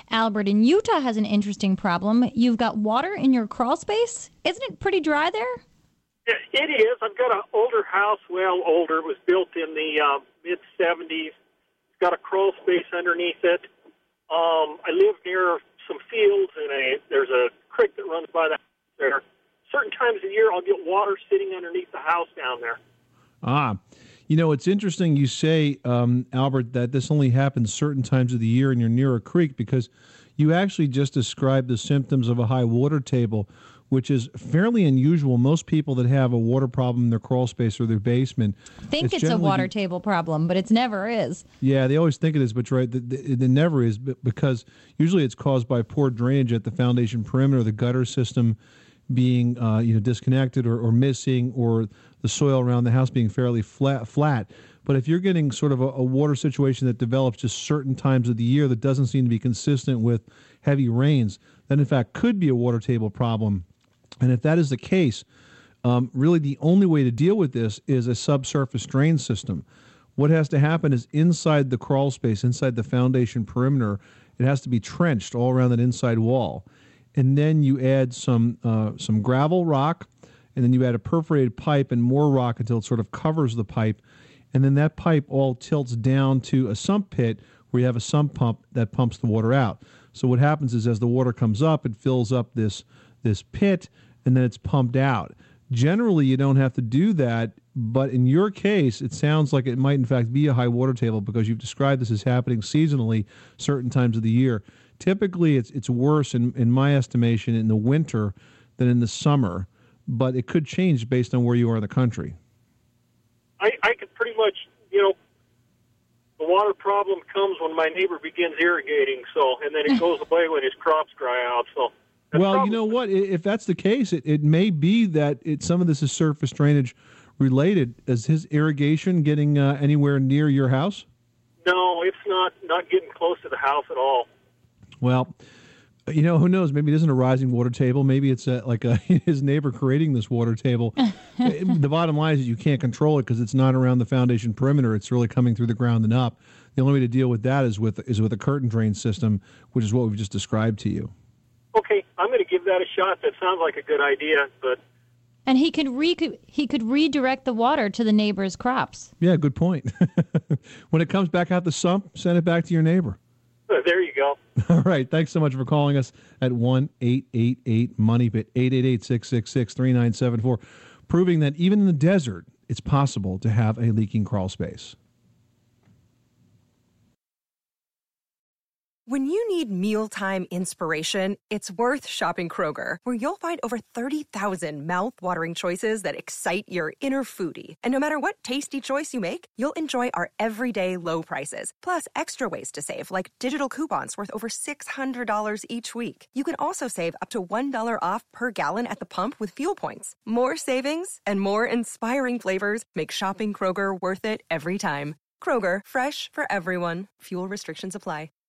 Albert in Utah has an interesting problem. You've got water in your crawl space. Isn't it pretty dry there? It is. I've got an older house, well, older. It was built in the mid-'70s. It's got a crawl space underneath it. I live near some fields, and there's a creek that runs by the house there. Certain times of the year, I'll get water sitting underneath the house down there. It's interesting you say, Albert, that this only happens certain times of the year and you're near a creek, because you actually just described the symptoms of a high water table, which is fairly unusual. Most people that have a water problem in their crawl space or their basement think it's a water table problem, but it never is. Yeah, they always think it is, but right, it never is, because usually it's caused by poor drainage at the foundation perimeter, the gutter system being disconnected or missing, or the soil around the house being fairly flat. But if you're getting sort of a water situation that develops just certain times of the year that doesn't seem to be consistent with heavy rains, that in fact could be a water table problem. And if that is the case, really the only way to deal with this is a subsurface drain system. What has to happen is inside the crawl space, inside the foundation perimeter, it has to be trenched all around that inside wall. And then you add some gravel, rock, and then you add a perforated pipe and more rock until it sort of covers the pipe. And then that pipe all tilts down to a sump pit where you have a sump pump that pumps the water out. So what happens is as the water comes up, it fills up this pit, and then it's pumped out. Generally, you don't have to do that, but in your case, it sounds like it might in fact be a high water table, because you've described this as happening seasonally certain times of the year. Typically, it's worse, in my estimation, in the winter than in the summer, but it could change based on where you are in the country. I could pretty much, the water problem comes when my neighbor begins irrigating, and then it goes away when his crops dry out, so... Well, you know what? If that's the case, it may be that some of this is surface drainage related. Is his irrigation getting anywhere near your house? No, it's not getting close to the house at all. Well, who knows? Maybe it isn't a rising water table. Maybe it's his neighbor creating this water table. The bottom line is you can't control it because it's not around the foundation perimeter. It's really coming through the ground and up. The only way to deal with that is with a curtain drain system, which is what we've just described to you. Okay, I'm going to give that a shot. That sounds like a good idea, but... And he could redirect the water to the neighbor's crops. Yeah, good point. When it comes back out the sump, send it back to your neighbor. There you go. All right, thanks so much for calling us at 1-888-MONEYPIT, 888-666-3974, proving that even in the desert, it's possible to have a leaking crawl space. When you need mealtime inspiration, it's worth shopping Kroger, where you'll find over 30,000 mouth-watering choices that excite your inner foodie. And no matter what tasty choice you make, you'll enjoy our everyday low prices, plus extra ways to save, like digital coupons worth over $600 each week. You can also save up to $1 off per gallon at the pump with fuel points. More savings and more inspiring flavors make shopping Kroger worth it every time. Kroger, fresh for everyone. Fuel restrictions apply.